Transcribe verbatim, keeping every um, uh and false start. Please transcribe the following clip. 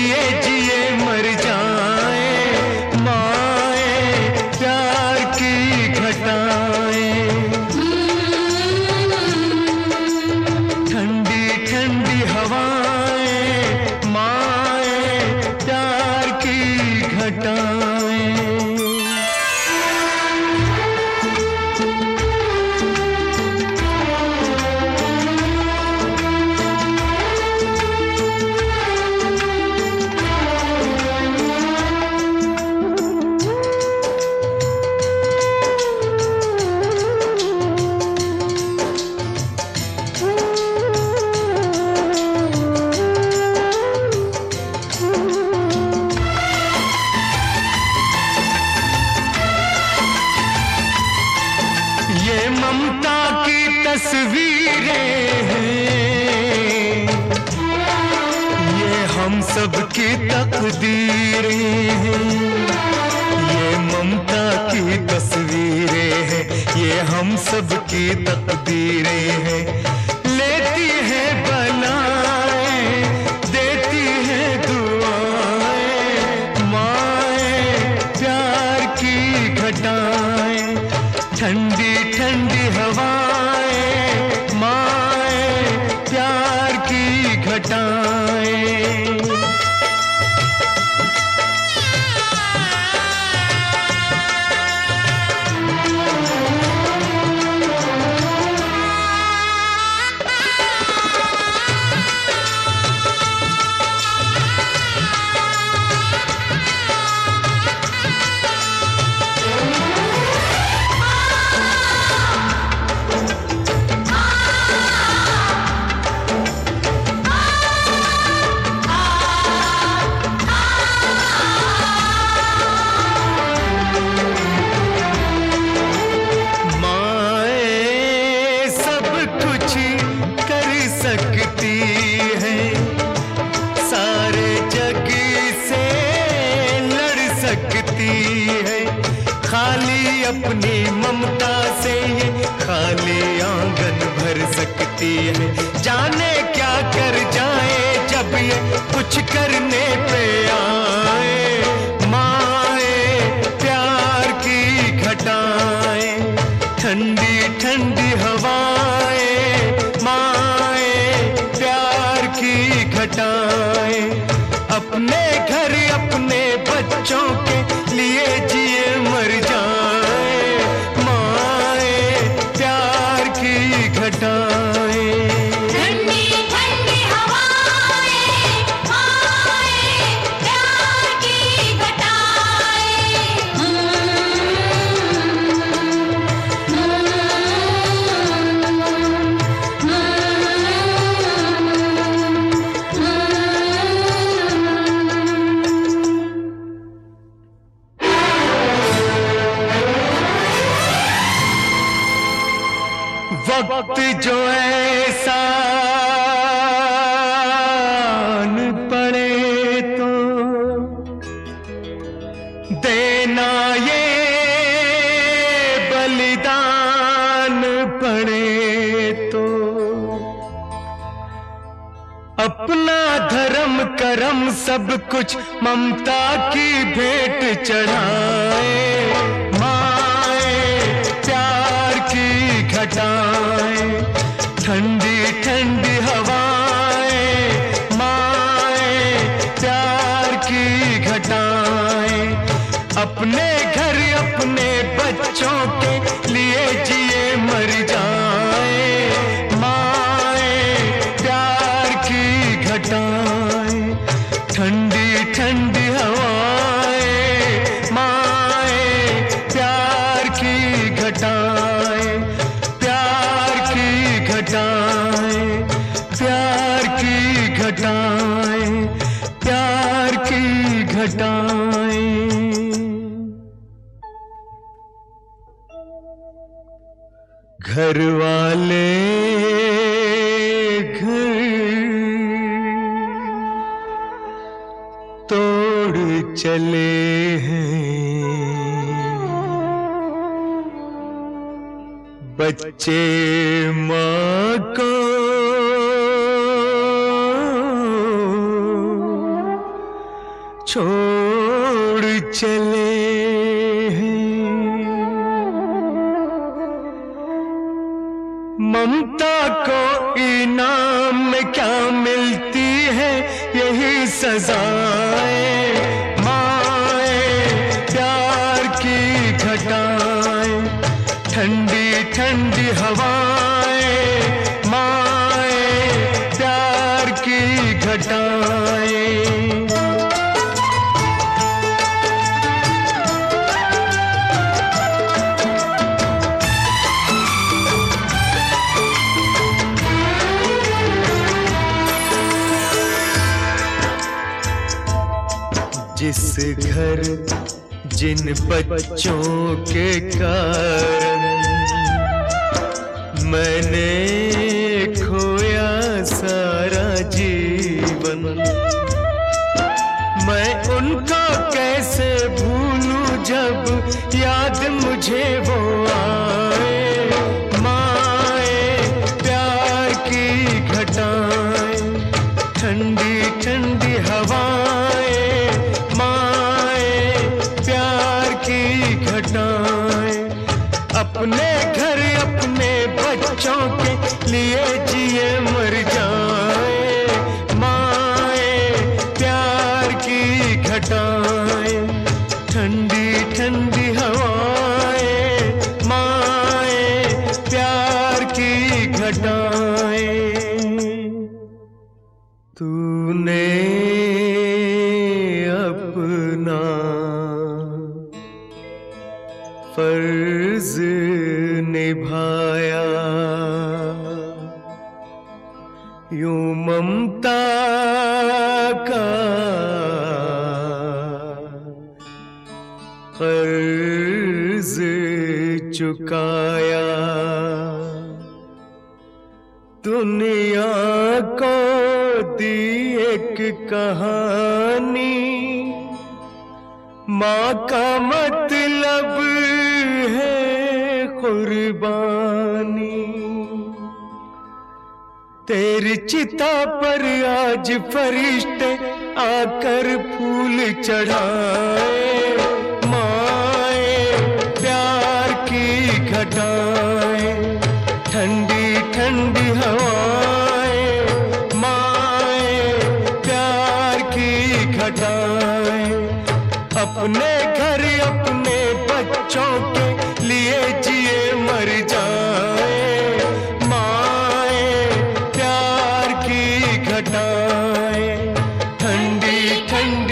लिए जिए मर जाए, माए प्यार की घटाएं। ठंडी ठंडी हवाएं, माए प्यार की घटाएं। ये ममता की तस्वीरें हैं, ये हम सब की तकदीरें हैं। ये ममता की तस्वीरें हैं, ये हम सब की तकदीरें हैं। लेती है बलाएं, देती है दुआएं, माए प्यार की घटाएं। ठंडी ठंडी हवाएं, माए प्यार की घटाएं। सकती है, सारे जग से लड़ सकती है। खाली अपनी ममता से ये खाली आंगन भर सकती है। जाने क्या कर जाए जब ये कुछ करने पे आए, माए प्यार की घटाएं। ठंडी ठंडी हवाएं, माए प्यार की घटाएं। अपने घर अपने बच्चों के लिए जिए मर जाए, माए प्यार की घटाएं। ठंडी ठंडी हवाएं, माए प्यार की घटाएं। वक्त जो ऐसा न पड़े तो देना ये बलिदान पड़े तो अपना धर्म करम सब कुछ ममता की भेंट चढ़ाए, माए प्यार की घटाएं। ठंडी ठंडी हवाएं, माए प्यार की घटाएं। अपने घर अपने बच्चों के लिए जिए मर जाए, माए प्यार की घटाएं। ठंडी ठंडी हवाएं, माए प्यार की घटाएं। प्यार की घटाएं, प्यार की घटाएं, प्यार की घटाएं। घर वाले घर तोड़ चले हैं, बच्चे माँ को छोड़ चले हैं। ममता को इनाम में क्या मिलती है, यही सजाएं माए प्यार की घटाएं, ठंडी ठंडी हवाएं माए प्यार की घटाएं। जिस घर जिन बच्चों के कारण मैंने खोया सारा जीवन, मैं उनको कैसे भूलूं जब याद मुझे वो आए। माए प्यार की घटाएं, ठंडी ठंडी हवाएं माए प्यार की घटाएं। अपने घर अपने बच्चों के लिए जिए मर जाए, माए प्यार की घटाएं, ठंडी ठंडी हवाएं माए प्यार की घटाएं। तूने अपना फर्ज निभाया, यूं ममता का कर्ज चुकाया। दुनिया को दी एक कहानी, माँ का मतलब है कुर्बानी। तेरी चिता पर आज फरिश्ते आकर फूल चढ़ाए, माए प्यार की घटाएं, ठंडी ठंडी हवाएं माए प्यार की घटाएं। अपने घर अपने बच्चों के लिए जिए मर जाए, माए प्यार की घटाएं, ठंडी ठंडी